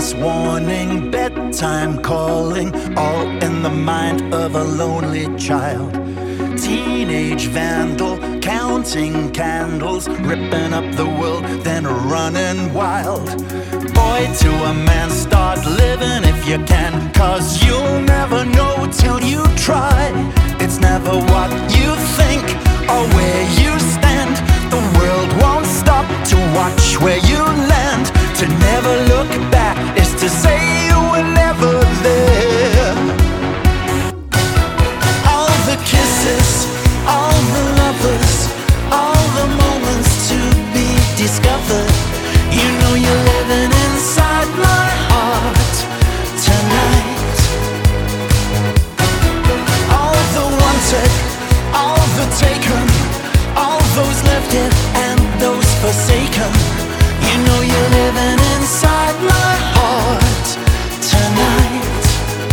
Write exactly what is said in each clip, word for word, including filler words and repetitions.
Parents warning, bedtime calling, all in the mind of a lonely child. Teenage vandal, counting candles, ripping up the world, then running wild. Boy, to a man, start living if you can, 'cause you'll never know till you try. It's never what you think or where you stand. The world won't stop to watch where you land. To never look back is to say you were never there. All the kisses, all the lovers, all the moments to be discovered. You know you're living inside my heart tonight. All the wanted, all the taken, all those left here and those forsaken. You know you're living inside my heart tonight.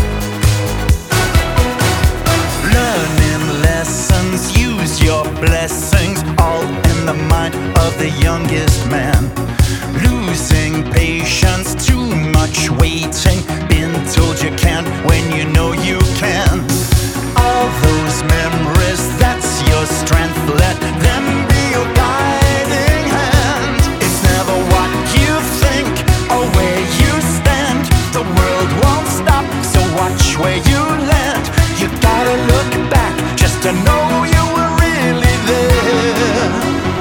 Learning lessons, use your blessings, all in the mind of the youngest man. Losing patience, too much waiting, been told you can't when you know you can. All those memories, that's your strength, let them be your guiding hand. It's never what you think or where you stand. The world won't stop, so watch where you land. You gotta look back just to know you were really there.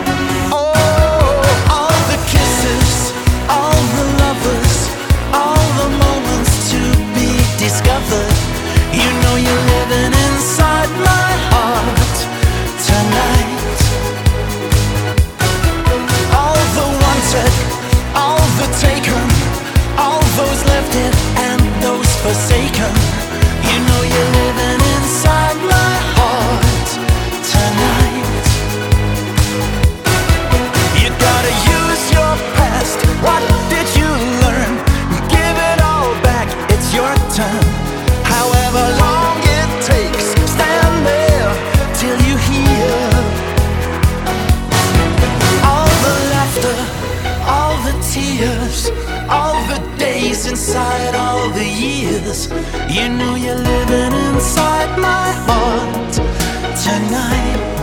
Oh, all the kisses, all the lovers, all the moments to be discovered. You know you're living inside my heart tonight. All the wanted, all the taken, all those left here and those forsaken. You know you're living inside my heart tonight. You gotta use your past. What did you learn? Give it all back, it's your turn. However long it takes, stand there till you hear. All the laughter, all the tears, all the days inside all the years. You know you're living inside my heart tonight.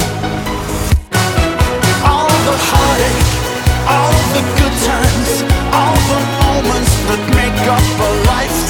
All the heartache, all the good times, all the moments that make up a life.